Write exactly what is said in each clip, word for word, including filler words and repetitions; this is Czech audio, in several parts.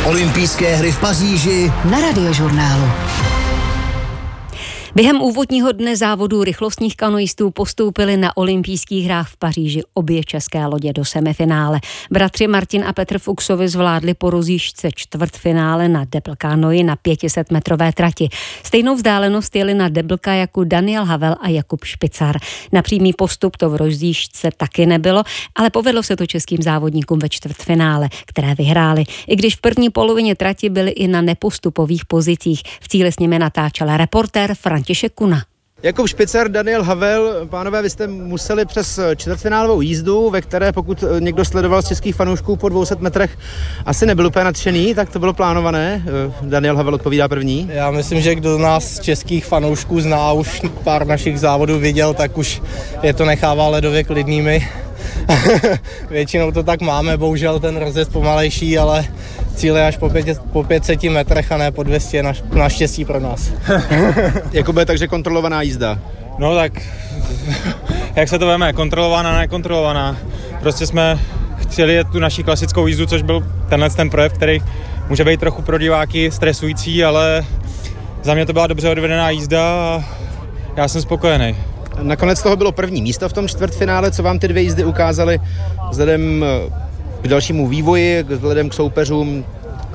Olympijské hry v Paříži na Radiožurnálu. Během úvodního dne závodů rychlostních kanoistů postoupili na olympijských hrách v Paříži obě české lodě do semifinále. Bratři Martin a Petr Fuchsovi zvládli po rozjížďce čtvrtfinále na double kanoji na pět set metrové trati. Stejnou vzdálenost jeli na double kajaku Daniel Havel a Jakub Špicar. Na přímý postup to v rozjížďce taky nebylo, ale povedlo se to českým závodníkům ve čtvrtfinále, které vyhráli. I když v první polovině trati byli i na nepostupových pozicích. V cíli s nimi natáčel reportér František Kuna. Jakub Špicar, Daniel Havel, pánové, vy jste museli přes čtvrtfinálovou jízdu, ve které pokud někdo sledoval z českých fanoušků po dvou set metrech, asi nebyl úplně nadšený, tak to bylo plánované. Daniel Havel odpovídá první. Já myslím, že kdo z nás českých fanoušků zná už pár našich závodů viděl, tak už je to nechává ledově klidnými. Většinou to tak máme, bohužel ten rozjezd pomalejší, ale cíl je až po, pět, po pět set metrech a ne po dvě stě, naš, naštěstí pro nás. Jakube, takže kontrolovaná jízda. No tak, jak se to veme, kontrolovaná, nekontrolovaná. Prostě jsme chtěli jet tu naši klasickou jízdu, což byl tenhle ten projev, který může být trochu pro diváky stresující, ale za mě to byla dobře odvedená jízda a já jsem spokojený. Nakonec toho bylo první místo v tom čtvrtfinále, co vám ty dvě jízdy ukázaly vzhledem k dalšímu vývoji, vzhledem k soupeřům?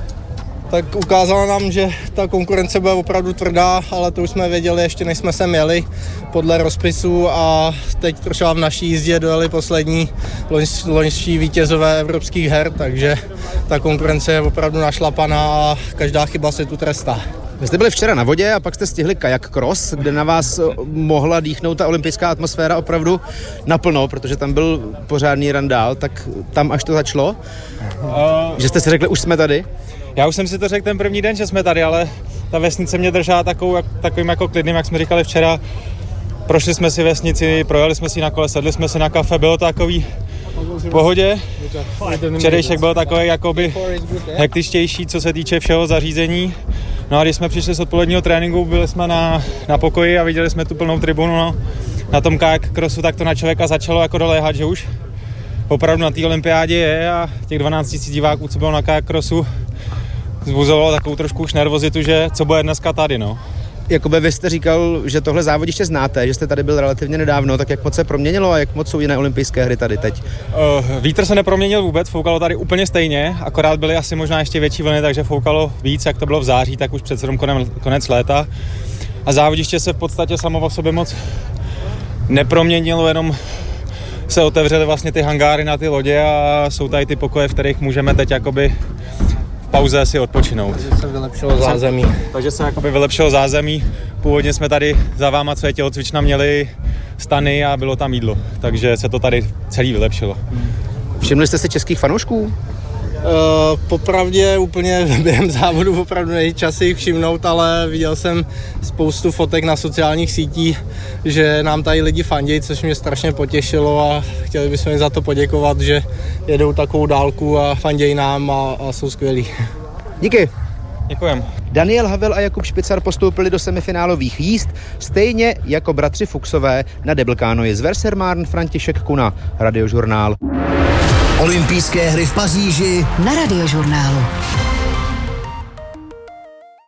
Tak ukázala nám, že ta konkurence bude opravdu tvrdá, ale to už jsme věděli ještě než jsme sem jeli podle rozpisu a teď třeba v naší jízdě dojeli poslední loňští vítězové evropských her, takže ta konkurence je opravdu našlapaná a každá chyba se tu trestá. Vy jste byli včera na vodě a pak jste stihli kajak cross, kde na vás mohla dýchnout ta olympijská atmosféra opravdu naplno, protože tam byl pořádný randál, tak tam až to začalo, uh, že jste si řekli, už jsme tady? Já už jsem si to řekl ten první den, že jsme tady, ale ta vesnice mě držela takovou, jak, takovým jako klidným, jak jsme říkali včera. Prošli jsme si vesnici, projeli jsme si na kole, sedli jsme si na kafe, bylo to takový v pohodě. Včerejšek byl takový jakoby hektičtější, co se týče všeho zařízení. No a když jsme přišli z odpoledního tréninku, byli jsme na, na pokoji a viděli jsme tu plnou tribunu, no, na tom kajak crossu, tak to na člověka začalo jako doléhat, že už opravdu na té olympiádě je a těch dvanáct tisíc diváků, co bylo na kajak crossu, vzbuzovalo takovou trošku už nervozitu, že co bude dneska tady, no. Jakube, vy jste říkal, že tohle závodiště znáte, že jste tady byl relativně nedávno, tak jak moc se proměnilo a jak moc jsou jiné olympijské hry tady teď? Uh, vítr se neproměnil vůbec, foukalo tady úplně stejně, akorát byly asi možná ještě větší vlny, takže foukalo víc, jak to bylo v září, tak už přece konec léta. A závodiště se v podstatě samo o sobě moc neproměnilo, jenom se otevřely vlastně ty hangáry na ty lodě a jsou tady ty pokoje, v kterých můžeme teď jakoby pauze si odpočinout. Takže se vylepšilo zázemí. Takže se jakoby vylepšilo zázemí. Původně jsme tady za váma, co je tělocvična, měli stany a bylo tam jídlo. Takže se to tady celý vylepšilo. Všimli jste si českých fanoušků? Uh, popravdě úplně během závodu opravdu není čas si jich všimnout, ale viděl jsem spoustu fotek na sociálních sítích, že nám tady lidi fandí, což mě strašně potěšilo a chtěli bychom jim za to poděkovat, že jedou takovou dálku a fandějí nám a, a jsou skvělí. Díky. Děkujem. Daniel Havel a Jakub Špicar postoupili do semifinálových jízd, stejně jako bratři Fuchsové na double kanoji. Z Versermarn František Kuna, Radiožurnál. Olympijské hry v Paříži na Radiožurnálu.